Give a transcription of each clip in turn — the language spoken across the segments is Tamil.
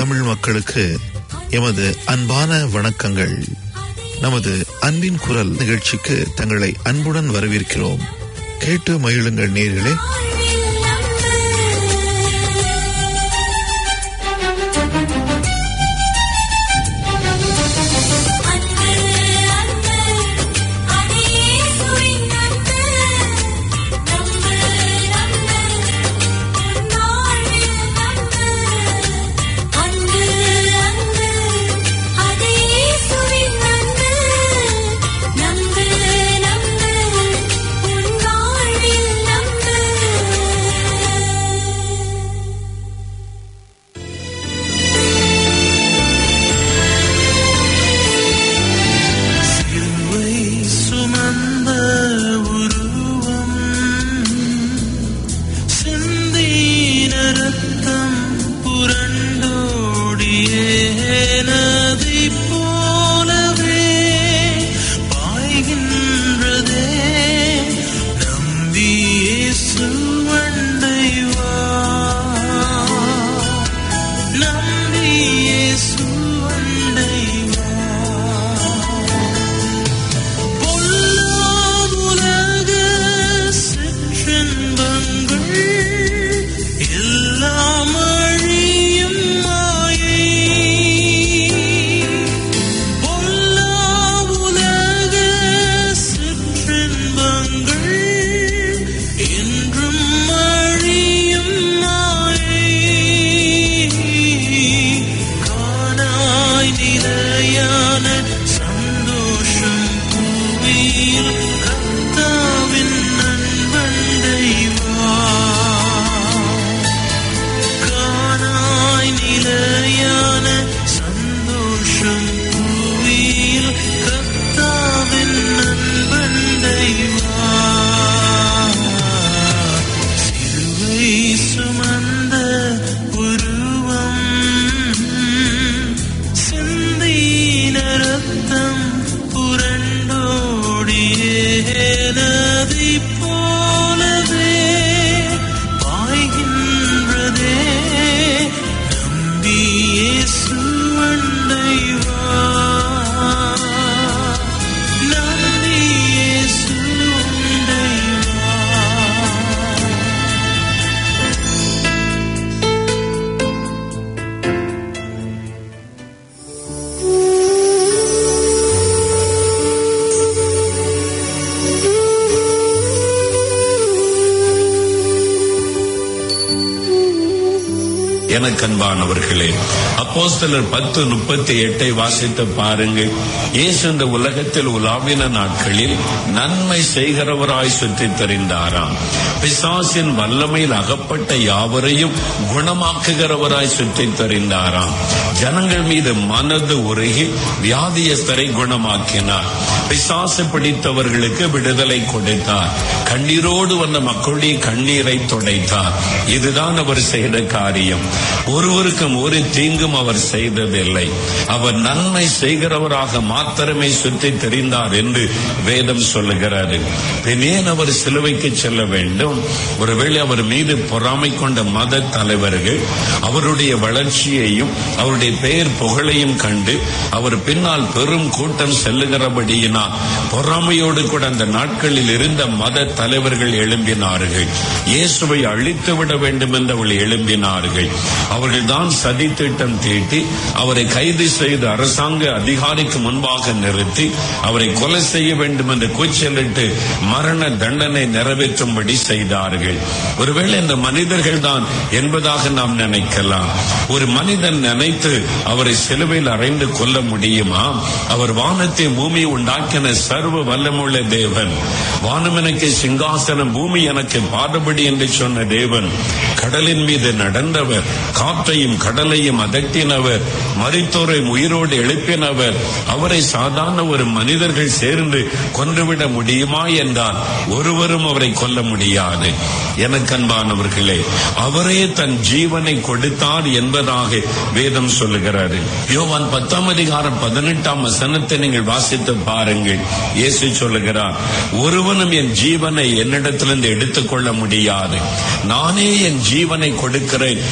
தமிழ் மக்களுக்கு எமது அன்பான வணக்கங்கள். நமது அன்பின் குரல் நிகழ்ச்சிக்கு தங்களை அன்புடன் வரவேற்கிறோம். கேட்டு மகிழுங்கள் நேயர்களே. எனக்கன்பானவர்களே, அப்போஸ்தலர் 10:38 வாசித்து பாருங்கள். இயேசு இந்த உலகத்தில் உலாவின நாட்களில் நன்மை செய்கிறவராய் சுற்றித் தெரிந்தாராம். பிசாசின் வல்லமையில் அகப்பட்ட யாவரையும் குணமாக்குகிறவராய் சுற்றித் தெரிந்தாராம். ஜனங்கள் மீது மனது உருகி வியாதியஸ்தரை குணமாக்கினார். பிசாசு பிடித்தவர்களுக்கு விடுதலை கொடுத்தார். கண்ணீரோடு வந்த மக்களுடைய கண்ணீரை துடைத்தார். இதுதான் அவர் செய்த காரியம். ஒருவருக்கும் ஒரு தீங்கும் அவர் செய்ததில்லை. அவர் நன்மை செய்கிறவராக மாத்திரமே சுற்றி தெரிந்தார் என்று வேதம் சொல்லுகிறாரு. ஏன் அவர் சிலுவைக்கு செல்ல வேண்டும்? ஒருவேளை அவர் மீது பொறாமை கொண்ட மத தலைவர்கள் அவருடைய வளர்ச்சியையும் அவருடைய பெயர் புகழையும் கண்டு அவர் பின்னால் பெரும் கூட்டம் செல்லுகிறபடியினால் பொறாமையோடு கூட அந்த நாட்களில் இருந்த மத தலைவர்கள் எழும்பினார்கள். இயேசுவை அழித்துவிட வேண்டும் என்று அவர்கள் எழும்பினார்கள். அவர்கள் தான் சதி திட்டம் தீட்டி அவரை கைது செய்து அரசாங்க அதிகாரிக்கு முன்பாக நிறுத்தி அவரை கொலை செய்ய வேண்டும் என்று கூச்சலிட்டு மரண தண்டனை நிறைவேற்றும்படி செய்தார்கள். ஒருவேளை இந்த மனிதர்கள் தான் என்பதாக நாம் நினைக்கலாம். ஒரு மனிதன் நினைத்து அவரை சிலுவையில் அறைந்து கொள்ள முடியுமா? அவர் வானத்தை பூமி உண்டாக்கின சர்வ வல்லமுள்ள தேவன். வானம் எனக்கு சிங்காசனம், பூமி எனக்கு பாதபடி என்று சொன்ன தேவன். கடலின் மீது நடந்தவர், காற்றையும் கடலையும் அதட்டினவர், மரித்தோரை உயிரோடு எழுப்பினவர். அவரை சாதாரண ஒரு மனிதர்கள் சேர்ந்து கொன்றுவிட முடியுமா என்றால் ஒருவரும் அவரை கொல்ல முடியாது. எனக்கன்பானவர்களே, அவரே தன் ஜீவனை கொடுத்தார் என்பதாக வேதம் சொல்லுகிறாரு. யோவான் 10:18 நீங்கள் வாசித்து பாருங்கள். இயேசு சொல்லுகிறார், ஒருவனும் என் ஜீவனை என்னிடத்திலிருந்து எடுத்துக்கொள்ள முடியாது, நானே என் ஜீவனை கொடுக்கிறேன் என்பதை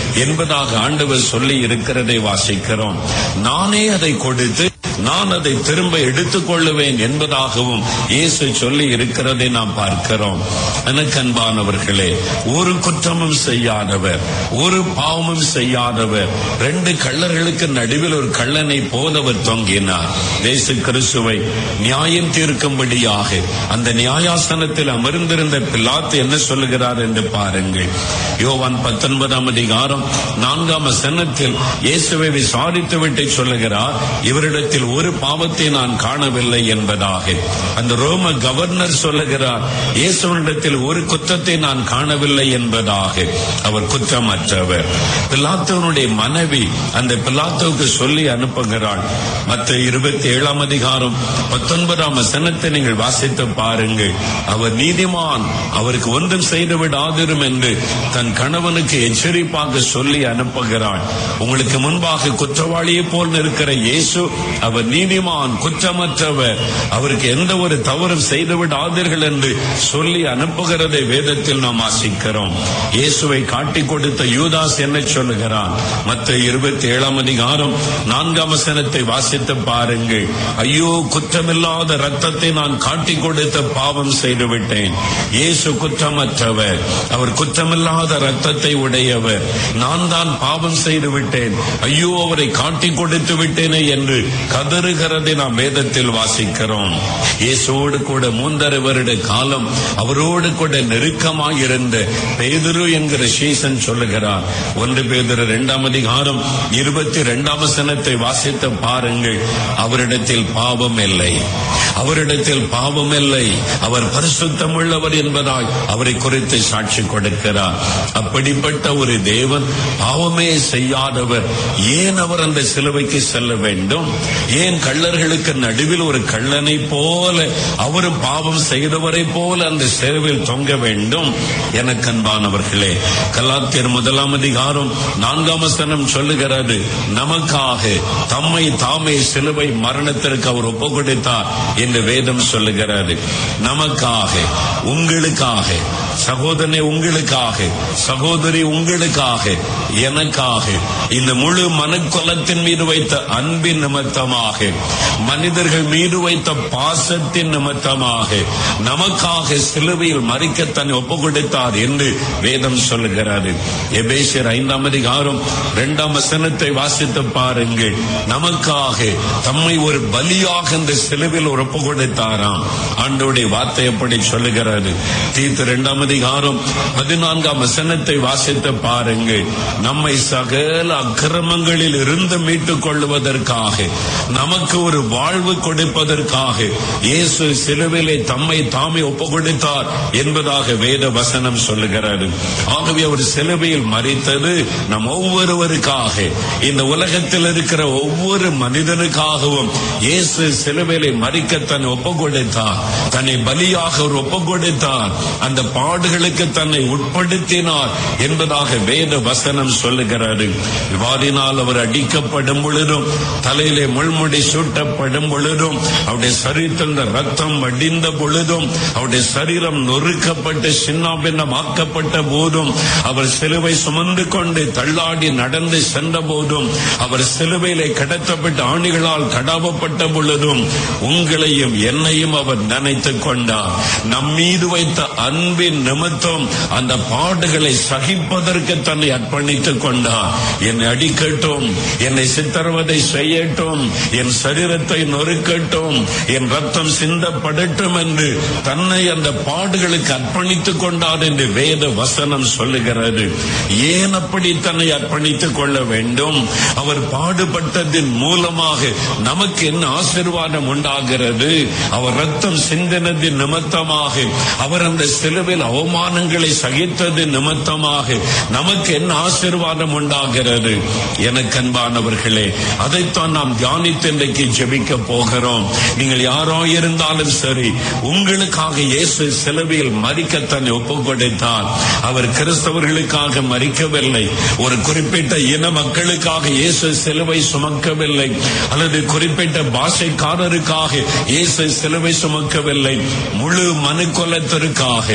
என்பதாக ஆண்டவர் சொல்லி இருக்கிறதை வாசிக்கிறோம். நானே அதை கொடுத்து நான் அதை திரும்ப எடுத்துக் கொள்ளுவேன் என்பதாகவும் இயேசு சொல்லி இருக்கிறதை நாம் பார்க்கிறோம். எனக்கு அன்பானவர்களே, ஒரு குற்றமும் செய்யாதவர், ஒரு பாவமும் செய்யாதவர், 2 கள்ளர்களுக்கு நடுவில் ஒரு கள்ளனை போலவர் தொங்கினார். இயேசு கிறிஸ்துவை நியாயம் தீர்க்கும்படியாக அந்த நியாயாசனத்தில் அமர்ந்திருந்த பிலாத்து என்ன சொல்லுகிறார் என்று பாருங்கள். யோவான் 19ஆம் அதிகாரம் 4ஆம் வசனத்தில் இயேசுவை விசாரித்துவிட்டு சொல்லுகிறார், இவரிடத்தில் ஒரு பாவத்தை நான் காணவில்லை என்பதாக. அந்த ரோம கவர்னர் சொல்லுகிறார், இயேசுவினிடத்தில் ஒரு குற்றத்தை நான் காணவில்லை என்பதாக. அவர் குற்றமற்றவர். பிலாத்துவனுடைய மனைவி அந்த பிலாத்துவுக்கு சொல்லி அனுப்புகிறாள். மத்தேயு 27ஆம் அதிகாரம் 19ஆம் வசனத்தை நீங்கள் வாசித்து பாருங்கள். அவர் நீதிமான், அவருக்கு ஒன்றும் செய்து விடாதிரும் என்று தன் கணவனுக்கு எச்சரிப்பாக சொல்லி அனுப்புகிறாள். உங்களுக்கு முன்பாக குற்றவாளியை போல் இருக்கிற இயேசு அவர் நீதிமான், குற்றமற்றவர், அவருக்கு எந்த ஒரு தவறும் செய்து விடாதீர்கள் என்று சொல்லி அனுப்புகிறதை வேதத்தில் நாம் வாசிக்கிறோம். இயேசுவை காட்டிக் கொடுத்த யூதாஸ் என்ன சொல்லுகிறான்? மத்தேயு 27ஆம் அதிகாரம் 4ஆம் வசனத்தை வாசித்து பாருங்கள். ஐயோ, குற்றமில்லாத ரத்தத்தை நான் காட்டிக் கொடுத்த பாவம் செய்து விட்டேன். இயேசு குற்றமற்றவர், அவர் குற்றமில்லாத ரத்தத்தை உடையவர். நான் தான் பாவம் செய்து விட்டேன், ஐயோ அவரை காட்டிக் கொடுத்து விட்டேனே என்று கதறுகிறதை நாம் வேதத்தில் வாசிக்கிறோம். இயேசுவோடு கூட 3.5 வருட காலம் அவரோடு கூட நெருக்கமாயிருந்த பேதுரு என்கிற சீசன் சொல்லுகிறார். 1 பேதுரு 2ஆம் அதிகாரம் 22ஆம் வசனத்தை வாசித்து பாருங்கள். அவரிடத்தில் பாவம் இல்லை, அவரிடத்தில் பாவம் இல்லை, அவர் பரிசுத்தம் உள்ளவர் என்பதாய் அவரை குறித்து சாட்சி கொடுக்கிறார். அப்படிப்பட்ட ஒரு தேவன், பாவமே செய்யாதவர், ஏன் அவர் அந்த சிலுவைக்கு செல்ல வேண்டும்? ஏன் கள்ளர்களுக்கு நடுவில் ஒரு கள்ளனை போல, அவரும் பாவம் செய்தவரை போல அந்த சிலுவையில் தொங்க வேண்டும்? எனக்கு அன்பானவர்களே, கலாத்தியர் 1ஆம் அதிகாரம் 4ஆம் வசனம் சொல்லுகிறது, நமக்காக தம்மை தாமே சிலுவை மரணத்திற்கு அவர் ஒப்பு கொடுத்தார் என்று வேதம் சொல்லுகிறது. நமக்காக, உங்களுக்காக, சகோதரனே உங்களுக்காக, சகோதரி உங்களுக்காக, எனக்காக, இந்த முழு மனக்குலத்தின் மீது வைத்த அன்பின் நிமித்தமாக, மனிதர்கள் மீது வைத்த பாசத்தின் நிமித்தமாக, நமக்காக சிலுவையில் மரிக்க தன்னை ஒப்பு கொடுத்தார் என்று வேதம் சொல்லுகிறது. எபேசியர் 5ஆம் அதிகாரம் 2ஆம் வசனத்தை வாசித்து பாருங்கள். நமக்காக தம்மை ஒரு பலியாக இந்த சிலுவையில் ஒப்பு கொடுத்தாராம். ஆண்டவருடைய வார்த்தை எப்படி சொல்லுகிறது? தீத்து 2ஆம் அதிகாரம் 14ஆம் வசனத்தை வாசித்து பாருங்கள். நம்மை சகல அக்கிரமங்களில் இருந்து மீட்டுக் கொள்வதற்காக, நமக்கு ஒரு வாழ்வு கொடுப்பதற்காக இயேசு சிலுவையிலே தம்மை தாமே ஒப்பு கொடுத்தார் என்பதாக வேத வசனம் சொல்லுகிறது. ஆகவே அவர் சிலுவையில் மரித்தது நம் ஒவ்வொருவருக்காக, இந்த உலகத்தில் இருக்கிற ஒவ்வொரு மனிதனுக்காகவும் இயேசு சிலுவையிலே மரிக்க தன்னை ஒப்பு கொடுத்தார். தன்னை பலியாக ஒரு ஒப்பு கொடுத்தார். அந்த பாடுகளுக்கு தன்னை உட்படுத்தினார் என்பதாக வேத வசனம் சொல்லுகிறது. வாரினால் அவர் அடிக்கப்படும் பொழுதும், தலையிலே முள்முடி சூட்டப்படும் பொழுதும், அவருடைய சரீரத்தில் ரத்தம் வடிந்த பொழுதும், அவருடைய சரீரம் நொறுக்கப்பட்டு சின்னாபின்னமாக்கப்பட்ட போதும், அவர் சிலுவை சுமந்து கொண்டு தள்ளாடி நடந்து சென்ற போதும், அவர் சிலுவையிலே கடத்தப்பட்ட ஆணிகளால் கடாவப்பட்ட பொழுதும், உங்களையும் என்னையும் அவர் நினைத்துக் கொண்டார். நம் மீது வைத்த அன்பின் நிமித்தம் அந்த பாடுகளை சகிப்பதற்கு தன்னை அர்ப்பணித்துக் கொண்டார். என்னை அடிக்கட்டும், என்னை சித்திரவதை செய்யட்டும், என் சரீரத்தை நொறுக்கட்டும், என் ரத்தம் சிந்தப்படட்டும் என்று தன்னை அந்த பாடுகளுக்கு அர்ப்பணித்துக் கொண்டார் என்று வேத வசனம் சொல்லுகிறது. ஏன் அப்படி தன்னை அர்ப்பணித்துக் கொள்ள வேண்டும்? அவர் பாடுபட்டதின் மூலமாக நமக்கு என்ன ஆசீர்வாதம் உண்டாகிறது? அவர் ரத்தம் சிந்தினதின் நிமித்தமாக, அவர் அந்த சிலுவையில் அவமானங்களை சகித்தது நிமித்தமாக நமக்கு என்ன ஆசீர்வாதம் உண்டாகிறது? எனக்கு அன்பானவர்களே, அதைத்தான் நாம் தியானித்து இன்றைக்கு ஜெபிக்க போகிறோம். நீங்கள் யாரோ இருந்தாலும் சரி, உங்களுக்காக இயேசு சிலுவையில் மரிக்க தன்னை ஒப்பு கொடுத்தார். அவர் கிறிஸ்தவர்களுக்காக மரிக்கவில்லை, ஒரு குறிப்பிட்ட இன மக்களுக்காக இயேசு சிலுவை சுமக்கவில்லை, அல்லது குறிப்பிட்ட பாஷைக்காரருக்காக இயேசு சிலுவை சுமக்கவில்லை. முழு மனுக்குலத்திற்காக,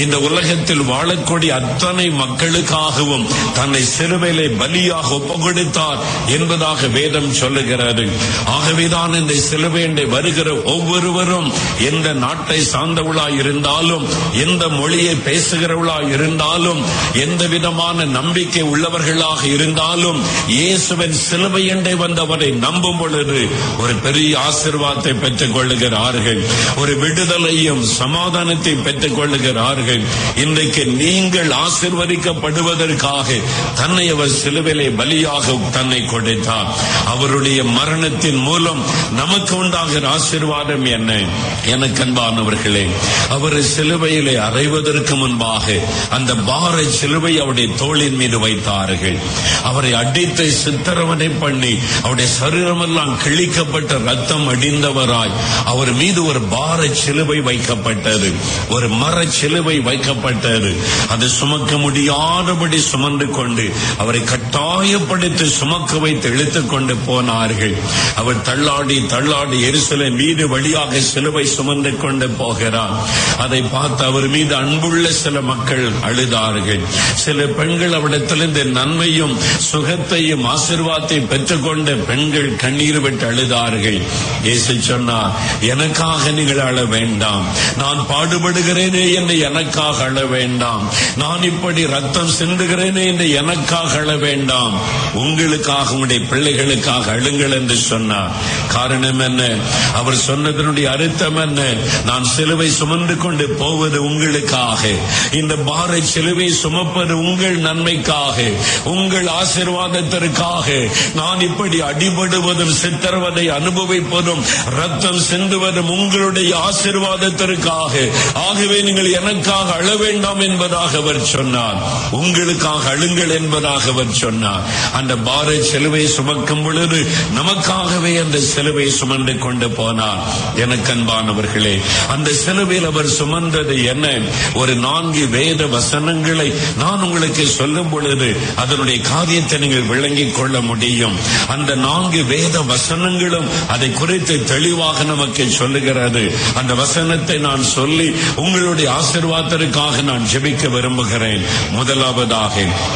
இந்த உலகத்தில் வாழக்கூடிய அத்தனை மக்களுக்காகவும் தன்னை சிலுவையிலே பலியாக ஒப்புக்கொடுத்தார் என்பதாக வேதம் சொல்லுகிறது. ஆகவேதான் இந்த சிலுவையை வருகிற ஒவ்வொருவரும் எந்த நாட்டை சார்ந்தவளாய் இருந்தாலும், எந்த மொழியை பேசுகிறவளாய் இருந்தாலும், எந்த விதமான நம்பிக்கை உள்ளவர்களாக இருந்தாலும், இயேசுவின் சிலுவையண்டை வந்தவரை நம்பும் பொழுது ஒரு பெரிய ஆசீர்வாதத்தை பெற்றுக் கொள்ளுகிறார்கள், ஒரு விடுதலையும் சமாதானத்தை பெற்றுக் கொள்ளுகிறார்கள். இன்றைக்கு நீங்கள் ஆசீர்வதிக்கப்படுவதற்காக தன்னை அவர் சிலுவையிலே பலியாக தன்னை கொடுத்தார். அவருடைய மரணத்தின் மூலம் நமக்கு உண்டாகிற ஆசீர்வாதம் என்ன? எனக்கு அன்பானவர்களே, அவர் சிலுவையிலே அறைவதற்கு முன்பாக அந்த பார சிலுவை அவருடைய தோளின் மீது வைத்தார்கள். அவரை அடித்து சித்திரவதை பண்ணி அவருடைய சரீரமெல்லாம் கிழிக்கப்பட்ட ரத்தம் அடிந்தவராய் அவர் மீது ஒரு பார சிலுவை வைக்கப்பட்டது, ஒரு மர சிலுவை வைக்கப்பட்டது. அது சுமக்க முடியாதபடி சுமந்து கொண்டு அவரை கட்டாயப்படுத்தி சுமக்க வைத்து இழுத்துக் கொண்டு போனார்கள். அவர் தள்ளாடி தள்ளாடி எருசலேம் மீது வழியாக சிலுவை சுமந்து கொண்டு போகிறார். அதை பார்த்து அவர் மீது அன்புள்ள சில மக்கள் அழுதார்கள். சில பெண்கள் அவரிடத்திலிருந்து நன்மையும் சுகத்தையும் ஆசீர்வாதத்தையும் பெற்றுக்கொண்ட பெண்கள் கண்ணீர் விட்டு அழுதார்கள். இயேசு சொன்னார், எனக்காக நீங்கள் அழ வேண்டாம், நான் பாடுபடுகிறேனே என்று எனக்காக அழ வேண்டாம், நான் இப்படி ரத்தம் சிந்துகிறேனே என்று எனக்காக அழ வேண்டாம், உங்களுக்காக உங்களுடைய பிள்ளைகளுக்காக அழுங்கள் என்று சொன்னார். காரணம் என்ன? அவர் சொன்னதனுடைய அர்த்தம் என்ன? நான் சிலுவை சுமந்து கொண்டு போவது உங்களுக்காக, இந்த பார சிலுவை சுமப்பது உங்கள் நன்மைக்காக, உங்கள் ஆசீர்வாதத்திற்காக. நான் இப்படி அடிபடுவதும் சித்திரவதை அனுபவிப்பதும் ரத்தம் சிந்துவதும் உங்களுடைய ஆசீர்வாதத்திற்காக. ஆகவே நீங்கள் எனக்காக அழ வேண்டாம் என்பதாக அவர் சொன்னார், உங்களுக்காக அழுங்கள் என்பதாக அவர் சொன்னார். அந்த பார சிலுவை சுமக்கும் பொழுது நமக்காகவே அந்த சிலுவை சுமந்து கொண்டு போனார். எனக்கு அன்பானவர்களே, அந்த சிலுவையில் அவர் சுமந்தது என்ன? ஒரு 4 வேத வசனங்களை நான் உங்களுக்கு சொல்லும் பொழுது அதனுடைய காரியத்தை நீங்கள் விளங்கிக் கொள்ள முடியும். அந்த 4 வேத வசனங்களும் அதை குறித்து தெளிவாக நமக்கு சொல்லுகிறது. அந்த வசனத்தை நான் சொல்லி உங்களுடைய ஆசீர்வாதத்திற்காக நான் ஜெபிக்க விரும்புகிறேன். முதலாவதாக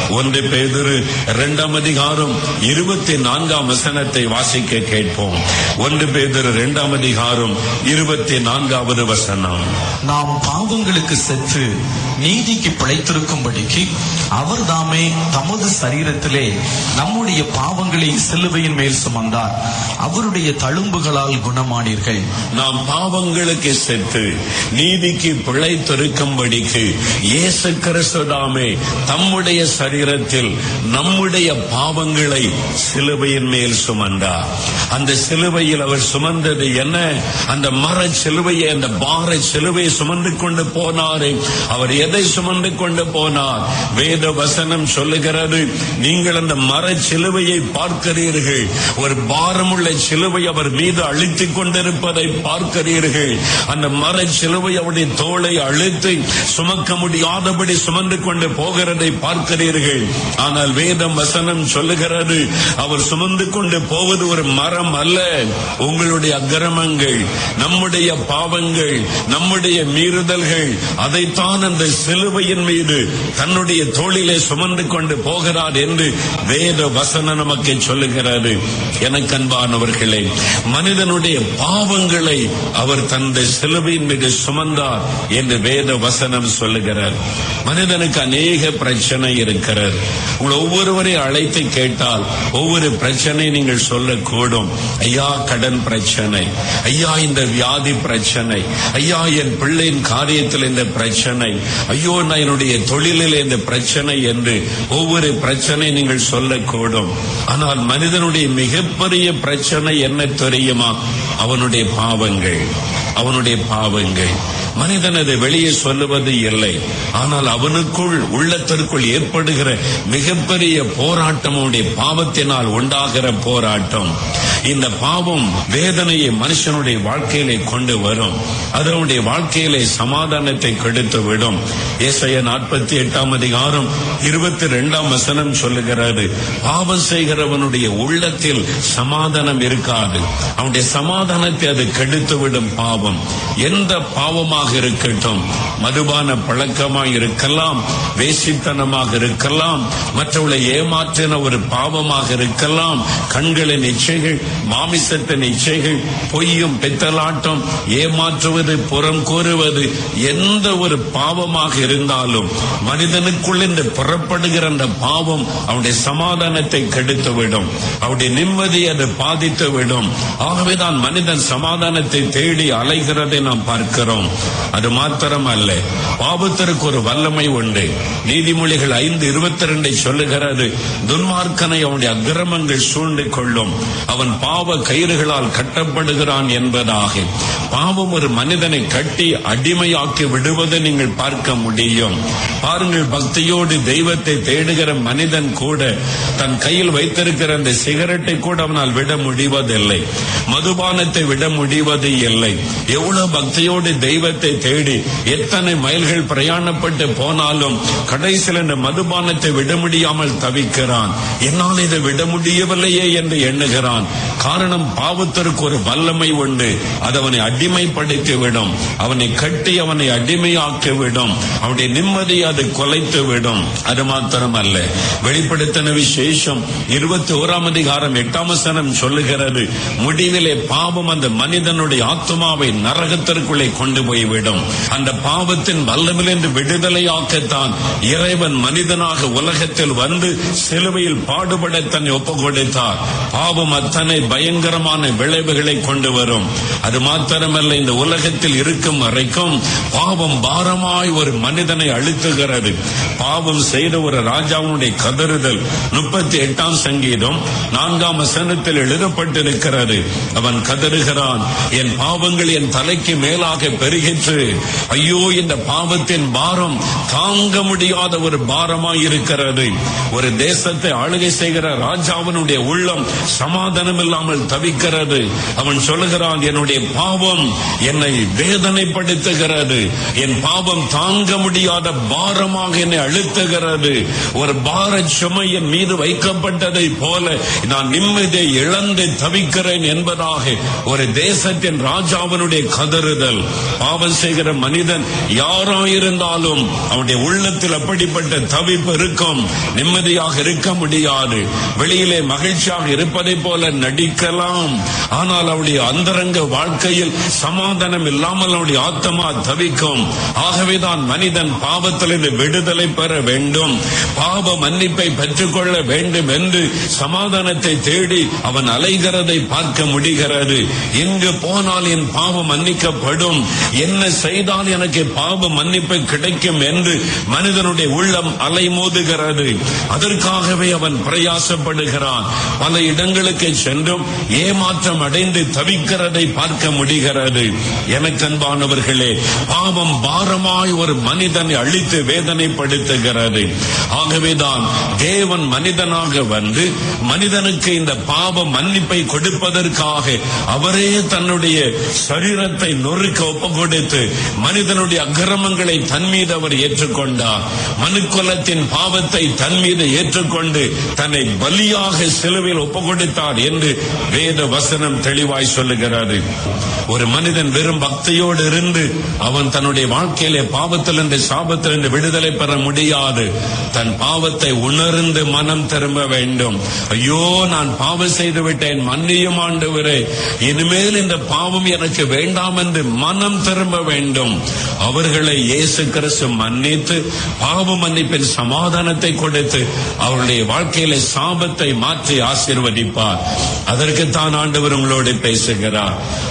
1 பேதுரு 2ஆம் அதிகாரம் 24ஆம் வசனத்தை வாசிக்க கேட்போம். 1 பேதுரு 2ஆம் அதிகாரம் 24வது வசனம். நாம் பாவங்களுக்கு செத்து நீதிக்கு பிழைத்திருக்கும்படிக்கு அவர் தாமே தமது சரீரத்திலே நம்முடைய பாவங்களை சிலுவையின் மேல் சுமந்தார், அவருடைய தழும்புகளால் குணமானீர்கள். நாம் பாவங்களுக்கு செத்து நீதிக்கு பிழைத்திருக்கும்படிக்கு இயேசு கிறிஸ்து தாமே தம்முடைய சரீரத்தில் நம்முடைய பாவங்களை சிலுவையின் மேல் சுமந்தார். அந்த சிலுவையில் அவர் சுமந்தது என்ன? அந்த மர சிலுவையை, அந்த பார சிலுவையை சுமந்து கொண்டு போனாரே, அவர் எதை சுமந்து கொண்டு போனார்? வேத வசனம் சொல்லுகிறது, நீங்கள் அந்த மர சிலுவையை பார்க்கிறீர்கள், ஒரு பாரமுள்ள சிலுவை அவர் மீது அழுத்திக் கொண்டிருப்பதை பார்க்கிறீர்கள். அந்த மர சிலுவை அவருடைய தோளை அழுத்தி சுமக்க முடியாதபடி சுமந்து கொண்டு போகிறதை பார்க்கிறீர்கள். ஆனால் வேதம் வசனம் சொல்லுகிறது, அவர் சுமந்து கொண்டு போவது ஒரு மரம் அல்ல, உங்களுடைய அக்கிரமங்கள், நம்முடைய பாவங்கள், நம்முடைய மீறுதல்கள், அதைத்தான் அந்த சிலுவையின் மீது தன்னுடைய தோளிலே சுமந்து கொண்டு போகிறார் என்று வேத வசனம் நமக்கு சொல்லுகிறது. எனக்கு அன்பானவர்களே, மனிதனுடைய பாவங்களை அவர் தந்த சிலுவையின் மீது சுமந்தார் என்று வேத வசனம் சொல்லுகிறார். மனிதனுக்கு அநேக பிரச்சனை இருக்கிறது. உங்கள் ஒவ்வொருவரையும் அழைத்து கேட்டால் ஒவ்வொரு பிரச்சனை நீங்கள் சொல்லக்கூடும். ஐயா கடன் பிரச்சனை, ஐயா இந்த வியாதி பிரச்சனை, ஐயா என் பிள்ளையின் காரியத்தில் இந்த பிரச்சனை, ஐயோ நான் என்னுடைய தொழிலில் இந்த பிரச்சனை என்று ஒவ்வொரு பிரச்சனை நீங்கள் சொல்லக்கூடும். ஆனால் மனிதனுடைய மிகப்பெரிய பிரச்சனை என்ன தெரியுமா? அவனுடைய பாவங்கள், அவனுடைய பாவங்கள். மனிதன் அதை வெளியே சொல்லுவது இல்லை, ஆனால் அவனுக்குள் உள்ளத்திற்குள் ஏற்படுகிற மிகப்பெரிய போராட்டம் அவனுடைய பாவத்தினால் உண்டாகிற போராட்டம். இந்த பாவம் வேதனையை மனுஷனுடைய வாழ்க்கையிலே கொண்டு வரும். அதனுடைய வாழ்க்கையிலே சமாதானத்தை கெடுத்து விடும். ஏசாயா 48 அதிகாரம் 22 வசனம் சொல்லுகிறது, பாவம் செய்கிறவனுடைய உள்ளத்தில் சமாதானம் இருக்காது. அவனுடைய சமாதானத்தை அது கெடுத்துவிடும். பாவம் எந்த பாவமாக இருக்கட்டும், மதுபான பழக்கமாக இருக்கலாம், வேசித்தனமாக இருக்கலாம், மற்றவர்களை ஏமாற்றின ஒரு பாவமாக இருக்கலாம், கண்களின் இச்சைகள், மாமிசத்தின் இச்சைகள், பொய்யும் பித்தலாட்டம், ஏமாற்றுவது, புறம் கூறுவது, எந்த ஒரு பாவமாக இருந்தாலும் மனிதனுக்குள் இந்த புறப்படுகிற அந்த பாவம் அவனுடைய சமாதானத்தை கெடுத்துவிடும், அவருடைய நிம்மதியை அது பாதித்து விடும். ஆகவேதான் மனிதன் சமாதானத்தை தேடி அலைகிறதை நாம் பார்க்கிறோம். அது மாத்திரம் அல்ல, பாவத்திற்கு ஒரு வல்லமை உண்டு. நீதிமொழிகள் 5:22 சொல்லுகிறது, துன்மார்க்கனை அவனுடைய அக்கிரமங்கள் சூழ்ந்து கொள்ளும், அவன் பாவ கயிறுகளால் கட்டப்படுகிறான் என்பதாக. பாவம் ஒரு மனிதனை கட்டி அடிமையாக்கி விடுவதை நீங்கள் பார்க்க முடியும். பாருங்கள், பக்தியோடு தெய்வத்தை தேடுகிற மனிதன் கூட தன் கையில் வைத்திருக்கிற அந்த சிகரெட்டை கூட அவனால் விட முடிவதில்லை, மதுபானத்தை விட முடிவது இல்லை. எவ்வளவு பக்தியோடு தெய்வத்தை தேடி எத்தனை மைல்கள் பிரயாணப்பட்டு போனாலும் கடைசியில் இந்த மதுபானத்தை விட முடியாமல் தவிக்கிறான். என்னால் இதை விட முடியவில்லையே என்று எண்ணுகிறான். காரணம், பாவத்திற்கு ஒரு வல்லமை உண்டு. அது அவனை அடிமைப்படுத்திவிடும், அவனை கட்டி அவனை அடிமையாக்கிவிடும், அவனுடைய நிம்மதியை அது கொலைத்து விடும். அது மாத்திரம் அல்ல, வெளிப்படுத்தின விசேஷம் 21 அதிகாரம் 8 வசனம் சொல்லுகிறது, முடிவிலே பாவம் அந்த மனிதனுடைய ஆத்மாவை நரகத்திற்குள்ளே கொண்டு போய்விடும். அந்த பாவத்தின் வல்லமிலிருந்து விடுதலையாக்கத்தான் இறைவன் மனிதனாக உலகத்தில் வந்து சிலுவையில் பாடுபட தன்னை ஒப்புக் கொடுத்தார். பாவம் அத்தனை பயங்கரமான விளைவுகளை கொண்டு வரும். அது மாத்திரமல்ல, இந்த உலகத்தில் இருக்கும் வரைக்கும் பாவம் பாரமாய் ஒரு மனிதனை அழுத்துகிறது. பாவம் செய்த ஒரு ராஜாவுடைய கதறுதல் 38 சங்கீதம் 4 வசனத்தில் எழுதப்பட்டிருக்கிறது. அவன் கதறுகிறான், என் பாவங்கள் என் தலைக்கு மேலாக பெருகிற்று. ஐயோ, இந்த பாவத்தின் பாரம் தாங்க முடியாத ஒரு பாரமாய் இருக்கிறது. ஒரு தேசத்தை ஆளுகை செய்கிற ராஜாவினுடைய உள்ளம் சமாதானம் இல்லாமல் தவிக்கிறது. அவன் சொல்லுகிறான், என்னுடைய பாவம் என்னை வேதனைப்படுத்துகிறது, என் பாவம் தாங்க முடியாத பாரமாக என்னை அழுத்துகிறது. ஒரு பார சுமை என் மீது வைக்கப்பட்டதை போல நான் நிம்மதியை இழந்து தவிக்கிறேன் என்பதாக ஒரு தேசத்தின் ராஜாவினுடைய கதறுதல். பாவம் செய்கிற மனிதன் யாராயிருந்தாலும் அவனுடைய உள்ளத்தில் அப்படிப்பட்ட தவிப்பு இருக்கும். நிம்மதியாக இருக்க முடியாது. வெளியிலே மகிழ்ச்சியாக இருப்பதை போல நடிக்கலாம், ஆனால் அவருடைய அந்தரங்க வாழ்க்கையில் சமாதானம் இல்லாமல் அவருடைய ஆத்மா தவிக்கும். ஆகவேதான் மனிதன் பாவத்திலிருந்து விடுதலை பெற வேண்டும், பாவ மன்னிப்பை பெற்றுக்கொள்ள வேண்டும் என்று சமாதானத்தை தேடி அவன் அலைகிறதை பார்க்க முடிகிறது. எங்கு போனால் என் பாவம் மன்னிக்கப்படும், என்ன செய்தால் எனக்கு பாவ மன்னிப்பு கிடைக்கும் என்று மனிதனுடைய உள்ளம் அலைமோதுகிறது. அதற்காகவே அவன் பிரயாசப்படுகிறான். பல இடங்களுக்கு சென்றும் ஏமாற்றம் அடைந்து தவிக்கிறதை பார்க்க முடிகிறது. எனக்கு அன்பானவர்களே, பாவம் பாரமாய் ஒரு மனிதனை அழித்து வேதனைப்படுத்துகிறது. ஆகவேதான் தேவன் மனிதனாக வந்து மனிதனுக்கு இந்த பாவ மன்னிப்பை கொடுப்பதற்காக அவரே தன்னுடைய சரீரத்தை நொறுக்க ஒப்புக் கொடுத்து மனிதனுடைய அக்கிரமங்களை தன் மீது அவர் ஏற்றுக்கொண்டார். மனுக்குலத்தின் பாவத்தை தன் மீது ஏற்றுக்கொண்டு தன்னை பலியாக சிலுவையில் ஒப்புக் கொடுத்தார் என்று வேத வசனம் தெளிவாய் சொல்லுகிறது. ஒரு மனிதன் வெறும் பக்தியோடு இருந்து அவன் தன்னுடைய வாழ்க்கையிலே பாவத்திலிருந்து சாபத்திலிருந்து விடுதலை பெற முடியாது. தன் பாவத்தை உணர்ந்து மனம் திரும்ப வேண்டும். ஐயோ, நான் பாவம் செய்து விட்டேன், மன்னியும் ஆண்டவரே, இனிமேல் இந்த பாவம் எனக்கு வேண்டாம் என்று மனம் திரும்ப வேண்டும். அவர்களை இயேசு கிறிஸ்து மன்னித்து பாவ மன்னிப்பின் சமாதானத்தை கொடுத்து அவருடைய வாழ்க்கையில சாபத்தை மாற்றி ஆசீர்வதிப்பார். அதற்குத்தான் ஆண்டவர் உங்களோடு பேசுகிறார்.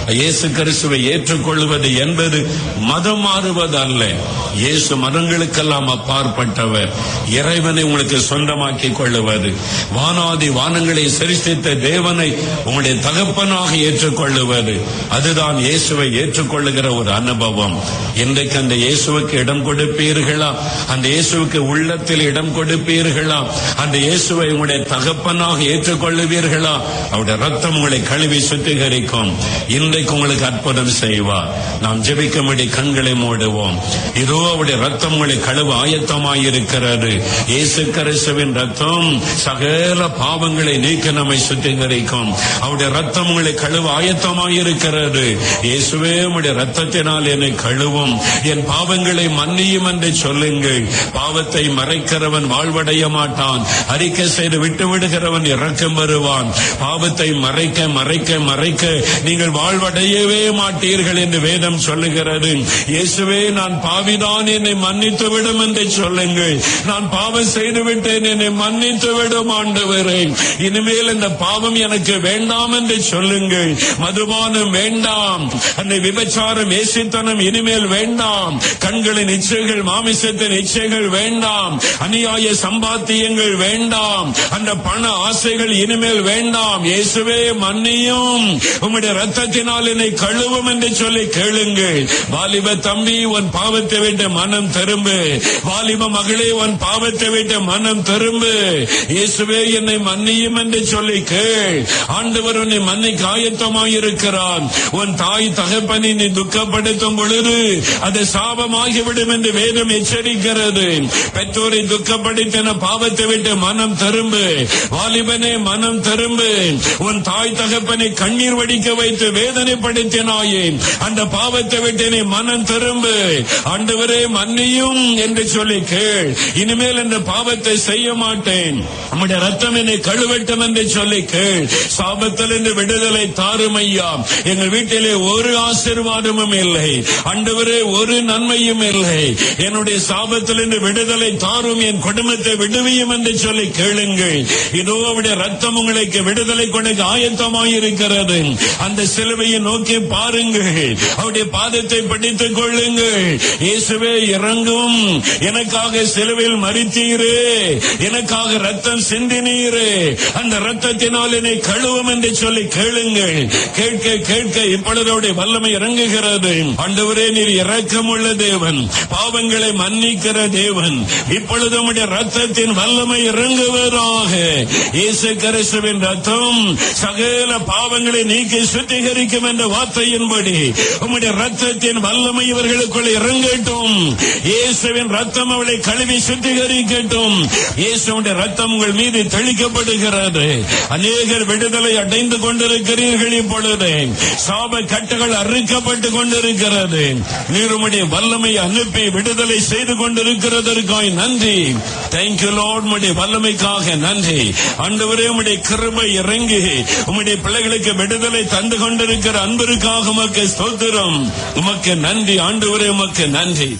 இயேசு கிறிஸ்துவை ஏற்றுக்கொள்வது என்பது மதம் மாறுவது அல்ல. இயேசு மதங்களுக்கெல்லாம் அப்பாற்பட்டவர். இறைவனை உங்களுக்கு சொந்தமாக்கிக் கொள்ளுவது, வானாதி வானங்களை சிருஷ்டித்த தேவனை உங்களுடைய தகப்பனாக ஏற்றுக்கொள்ளுவது, அதுதான் இயேசுவை ஏற்றுக்கொள்ளுகிற ஒரு அனுபவம். இன்றைக்கு அந்த இயேசுவுக்கு இடம் கொடுப்பீர்களா? அந்த இயேசுவுக்கு உள்ளத்தில் இடம் கொடுப்பீர்களா? அந்த இயேசுவை உங்களுடைய தகப்பனாக ஏற்றுக்கொள்ளுவீர்களா? அவருடைய ரத்தம் உங்களை கழுவி சுத்திகரிக்கும். இன்றைக்கு உங்களுக்கு அற்புதம் செய்வார். நாம் ஜெபிக்கும்படி கண்களை மூடுவோம். இதோ அவருடைய ரத்தம் உங்களை கழுவ ஆயத்தமாயிருக்கிறது. இயேசு கிறிஸ்துவின் ரத்தம் சகல பாவங்களை நீக்க நம்மை சுத்திகரிக்கும். அவருடைய ரத்தம் உங்களை கழுவ ஆயத்தமாயிருக்கிறது. இயேசுவே, உம்முடைய ரத்தத்தினால் என்னை கழுவும், என் பாவங்களை மன்னியும் என்று சொல்லுங்கள். பாவத்தை மறைக்கிறவன் வாழ்வடைய மாட்டான், அறிக்கை செய்து விட்டு விடுகிறவன் இரக்கம் வருவான். பாவத்தை மறைக்க மறைக்க மறைக்க நீங்கள் வாழ்வடையவே மாட்டீர்கள் என்று வேதம் சொல்லுகிறது. இயேசுவே, நான் பாவிதான், என்னை மன்னித்து விடும் என்று சொல்லுங்கள். நான் பாவம் செய்து விட்டேன், என்னை மன்னித்து விடும் ஆண்டவரே. இனிமேல் இந்த பாவம் எனக்கு வேண்டாம் என்று சொல்லுங்கள். மதுபானம் வேண்டாம், அந்த விபச்சாரம் ஏசித்தனம் இனிமேல் வேண்டாம். கண்களின் இச்சைகள், மாமிசத்தின் இச்சைகள் வேண்டாம். அநியாய சம்பாத்தியங்கள் வேண்டாம். அந்த பண ஆசைகள் இனிமேல் வேண்டாம். இயேசுவே, மன்னியும், உம்முடைய ரத்தத்தினால் என்னை கழுவும் என்று சொல்லி கேளுங்கள். வாலிப தம்பி, உன் பாவத்தை விட்டு மனம் திரும்பு. வாலிப மகளே, உன் பாவத்தை விட்டு மனம் திரும்பு. இயேசுவே, என்னை மன்னியும் என்று சொல்லி கேள். ஆண்டவர் உன்னை மன்னிக்க ஆயத்தமாயிருக்கிறான். உன் தாய் தகப்பனை நீ துக்கப்படுத்தும் பொழுது அது சாபமாகிவிடும் என்று வேதம் எச்சரிக்கிறது. பெற்றோரை துக்கப்படுத்தின பாவத்தை விட்டு மனம் திரும்பு. வாலிபனே, மனம் திரும்பு. உன் தாய் தகப்பனை கண்ணீர் வடிக்க வைத்து வேதனைப்படுத்தினாயே, அந்த பாவத்தை விட்டு நீ மனம் திரும்பு. ஆண்டவரே, மன்னியும் என்று சொல்லி கேள். இனிமேல் இந்த பாவத்தை செய்ய மாட்டேன், நம்முடைய ரத்தம் என்னை கழுவட்டும் என்று சொல்லி கேள். சாபத்தில் இருந்து விடுதலை தாரும் ஐயா. எங்கள் வீட்டிலே ஒரு ஆசீர்வாதமும் இல்லை ஆண்டவரே, ஒரு நன்மையும் இல்லை. என்னுடைய சாபத்தில் இருந்து விடுதலை தாரும், என் குடும்பத்தை விடுவியும் என்று சொல்லி கேளுங்கள். இதோ அவருடைய ரத்தம் உங்களுக்கு விடுதலை கொடுக்க ஆயத்தமாயிருக்கிறது. அந்த சிலுவையை நோக்கி பாருங்கள், அவருடைய பாதத்தை பிடித்துக் கொள்ளுங்கள். இயேசுவே, இறங்கும், எனக்காக சிலுவையில் மரித்தீரே, எனக்காக ரத்தம் சிந்தினீரே, அந்த ரத்தத்தினால் என்னை கழுவும் என்று சொல்லி கேளுங்கள். கேட்க கேட்க இப்பொழுது வல்லமை இறங்குகிறது. ஆண்டவரே, நீர் இரக்கமுள்ள தேவன், பாவங்களை மன்னிக்கிற தேவன். இப்பொழுது உம்முடைய ரத்தத்தின் வல்லமை இறங்குவதாக. இயேசு கிறிஸ்துவின் ரத்தம் சகல பாவங்களை நீக்கி சுத்திகரிக்கும் என்ற வார்த்தையின்படி உம்முடைய ரத்தத்தின் வல்லமை இவர்களுக்குள் இறங்கட்டும். இயேசுவின் ரத்தம் அவளை கழுவி சுத்திகரிக்கட்டும். இயேசுடைய ரத்தம் உங்கள் மீது தெளிக்கப்படுகிறது. அநேகர் விடுதலை அடைந்து கொண்டிருக்கிறீர்கள். இப்பொழுது சாப கட்டுகள் அறுக்கப்பட்டு கொண்டிருக்கிறது. நீர் உம்முடைய வல்லமை அனுப்பி விடுதலை செய்து கொண்டிருக்கிறதற்காய் நன்றி. தேங்க்யூ லார்ட், உம்முடைய வல்லமைக்காக நன்றி. ஆண்டவரே, உம்முடைய கிருபை இறங்கி உம்முடைய பிள்ளைகளுக்கு விடுதலை தந்து கொண்டிருக்கிற அன்பிற்காக உமக்கு ஸ்தோத்திரம். உமக்கு நன்றி ஆண்டவரே, உமக்கு நன்றி.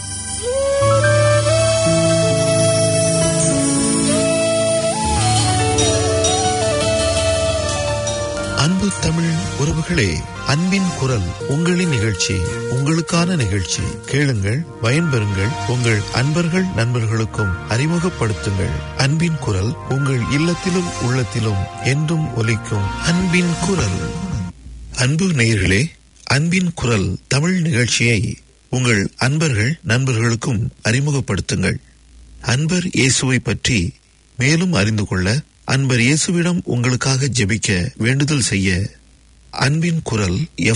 அன்பு தமிழ் உறவுகளே, அன்பின் குரல் உங்களின் நிகழ்ச்சி, உங்களுக்கான நிகழ்ச்சி. கேளுங்கள், பயன்பெறுங்கள், உங்கள் அன்பர்கள் நண்பர்களுக்கும் அறிமுகப்படுத்துங்கள். அன்பின் குரல் உங்கள் இல்லத்திலும் உள்ளத்திலும் என்றும் ஒலிக்கும். அன்பின் குரல். அன்பு நேயர்களே, அன்பின் குரல் தமிழ் நிகழ்ச்சியை உங்கள் அன்பர்கள் நண்பர்களுக்கும் அறிமுகப்படுத்துங்கள். அன்பர் இயேசுவை பற்றி மேலும் அறிந்து கொள்ள, அன்பர் இயேசுவிடம் உங்களுக்காக ஜெபிக்க, வேண்டுதல் செய்ய அன்பின் குரல்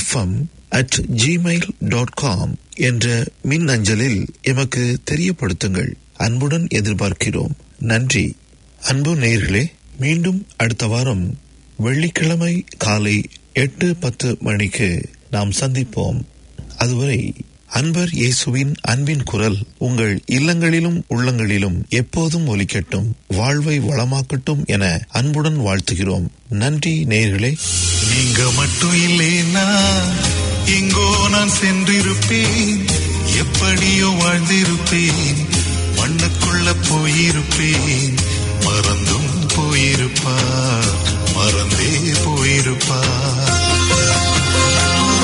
fm@gmail.com என்ற மின் அஞ்சலில் எமக்கு தெரியப்படுத்துங்கள். அன்புடன் எதிர்பார்க்கிறோம். நன்றி. அன்பு நேயர்களே, மீண்டும் அடுத்த வாரம் வெள்ளிக்கிழமை காலை 8:10 மணிக்கு நாம் சந்திப்போம். அதுவரை அன்பர் இயேசுவின் அன்பின் குரல் உங்கள் இல்லங்களிலும் உள்ளங்களிலும் எப்போதும் ஒலிக்கட்டும், வாழ்வை வளமாக்கட்டும் என அன்புடன் வாழ்த்துகிறோம். நன்றி நேயர்களே. நீங்க மட்டும் இல்லைன்னா எங்கோ நான் சென்றிருப்பேன், எப்படியோ வாழ்ந்திருப்பேன், மண்ணுக்குள்ள போயிருப்பேன், மறந்தும் போயிருப்பார், மறந்தே போயிருப்பார்.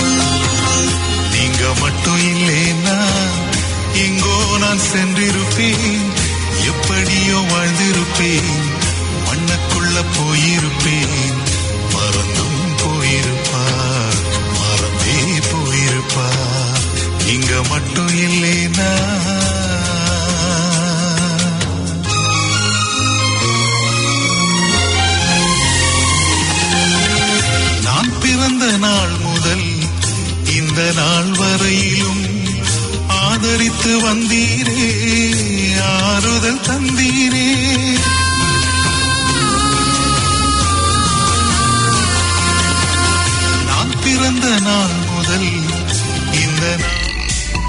நான் சென்றிருப்பேன், எப்படியோ வாழ்ந்திருப்பேன், மண்ணுக்குள்ள போயிருப்பேன், மறந்தும் போயிருப்பார், மறந்தே போயிருப்பார், இங்க மட்டும் இல்லைனா. நான் பிறந்த நாள் முதல் இந்த நாள் வரையிலும் ஆதரித்து வந்தீரே, ஆறுதல் தந்தீரே. நான் பிறந்த நாள்